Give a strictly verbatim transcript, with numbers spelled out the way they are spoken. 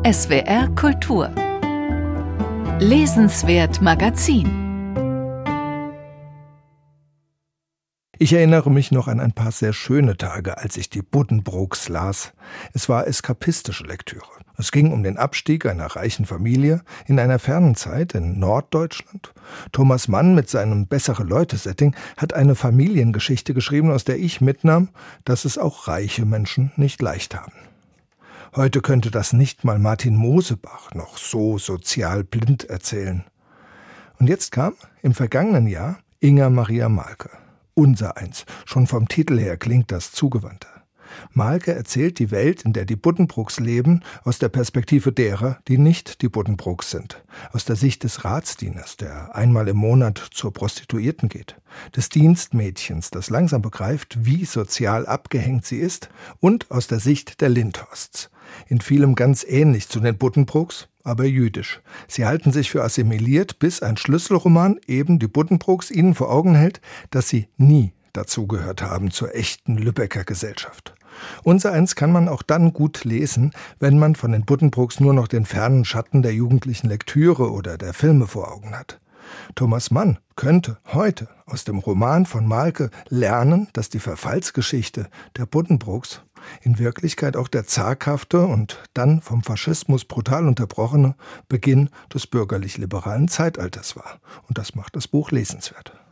S W R Kultur Lesenswert Magazin. Ich erinnere mich noch an ein paar sehr schöne Tage, als ich die Buddenbrooks las. Es war eskapistische Lektüre. Es ging um den Abstieg einer reichen Familie in einer fernen Zeit in Norddeutschland. Thomas Mann mit seinem Bessere-Leute-Setting hat eine Familiengeschichte geschrieben, aus der ich mitnahm, dass es auch reiche Menschen nicht leicht haben. Heute könnte das nicht mal Martin Mosebach noch so sozial blind erzählen. Und jetzt kam im vergangenen Jahr Inger Maria Mahlke. Unsereins. Schon vom Titel her klingt das zugewandter. Mahlke erzählt die Welt, in der die Buddenbrooks leben, aus der Perspektive derer, die nicht die Buddenbrooks sind. Aus der Sicht des Ratsdieners, der einmal im Monat zur Prostituierten geht. Des Dienstmädchens, das langsam begreift, wie sozial abgehängt sie ist. Und aus der Sicht der Lindhorsts. In vielem ganz ähnlich zu den Buddenbrooks, aber jüdisch. Sie halten sich für assimiliert, bis ein Schlüsselroman, eben die Buddenbrooks, ihnen vor Augen hält, dass sie nie dazugehört haben zur echten Lübecker Gesellschaft. Unsereins kann man auch dann gut lesen, wenn man von den Buddenbrooks nur noch den fernen Schatten der jugendlichen Lektüre oder der Filme vor Augen hat. Thomas Mann könnte heute aus dem Roman von Mahlke lernen, dass die Verfallsgeschichte der Buddenbrooks in Wirklichkeit auch der zaghafte und dann vom Faschismus brutal unterbrochene Beginn des bürgerlich-liberalen Zeitalters war. Und das macht das Buch lesenswert.